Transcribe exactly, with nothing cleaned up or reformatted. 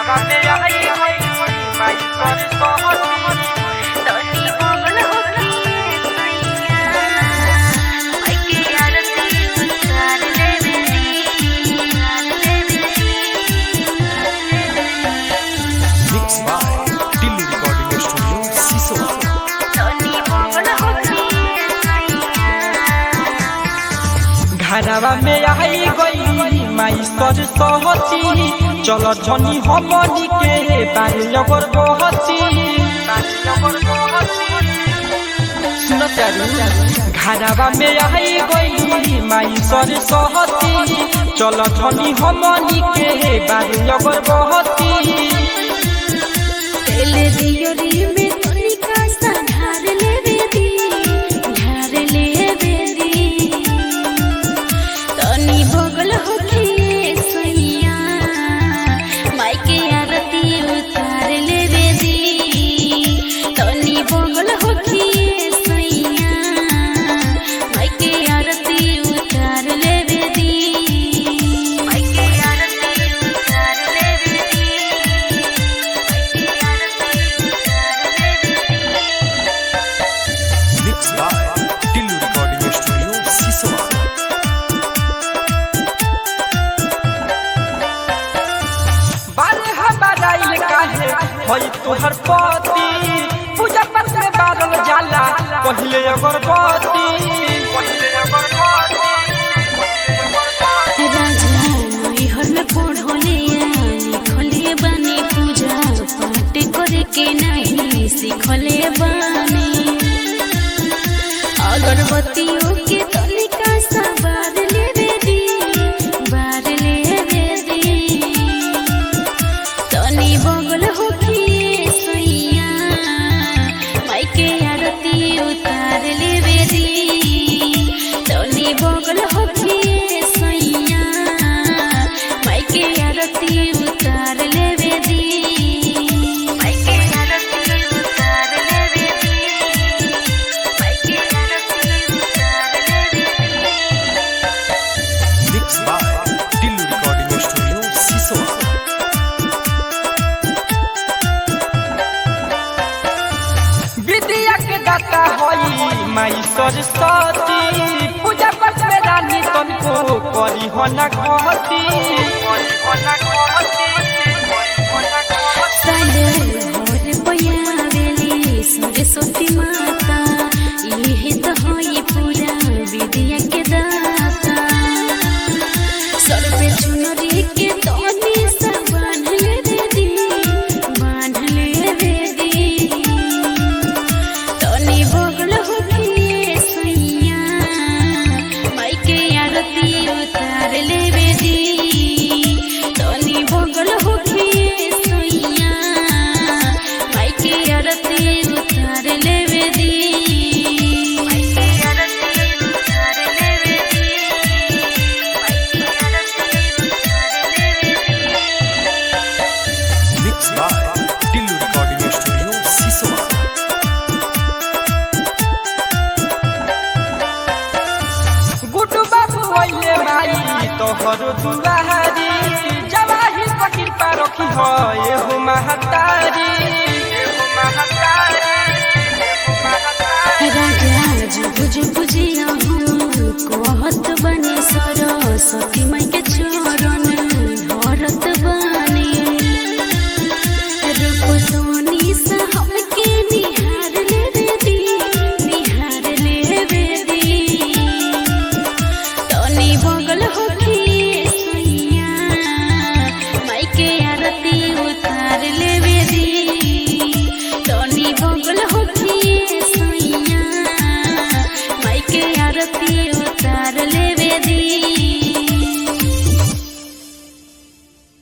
घरवा में आई गई माई सर सहती चल झनी हमनी के बारी अगर बहती सुन चारू घरवा में आई गई माई सर सहती चल झनी हमनी के बारी अगर बहती तेले दियो रे में तनिका सा धार लेवे दी धार लेवे दी तनी भोगल होखिए सैया माई के आरती उतार लेवे दी तनी भोगल होखिए सैया माई के आरती उतार लेवे दी माई के आरती उतार लेवे दी Mixed by Tillu Recording Studio, Sisoa. बारे हमाराइल काहे होई तोहर पति पूजा पाठ में बारल जाला पहिले अगरबत्ती पहिले अगरबत्ती राजा नई हर में पढ़ले लिखले बानी पूजा पाठ करे के नहीं सिखले बानी अगरबत्तियों के तनिका सा बार लेवे दी बार लेवे दी तनी बगल होखिए सैया माई के आरती उतार लेवे दी तनी बगल होखिए सैया माई के आरती उतार लेवे दी माई के आरती उतार लेवे दी माई के आरती उतार लेवे दी Mixed by Tillu Recording Studio, Sisoa. विद्या के दाता होई माई सरस्वती पूजा पाठ में रानी तनको करी हो न कहती करी हो न कहती करी हो न कहती साले भोर पयावेली सरस्वती माता इहे तो होई पूरा विद्या के दाता सर पे चुनरी के तनी सा बांध लेवे दी बांध लेवे दी तनी भोगल होखिए सैया माई के आरती उतार लेवे दी तनी भोगल होखिए सैया माई के आरती उतार लेवे दी माई के आरती उतार लेवे दी माई के आरती उतार लेवे दी Mixed by Tillu Recording Studio, Sisoa. Guddu बाबू आइले माई तोहर दुआरी जवाही पकी पारखी हो एहु महतारी एहु महतारी एहु महतारी राजा जुग जुग जिया कहत बने सरस्वती माई के चरण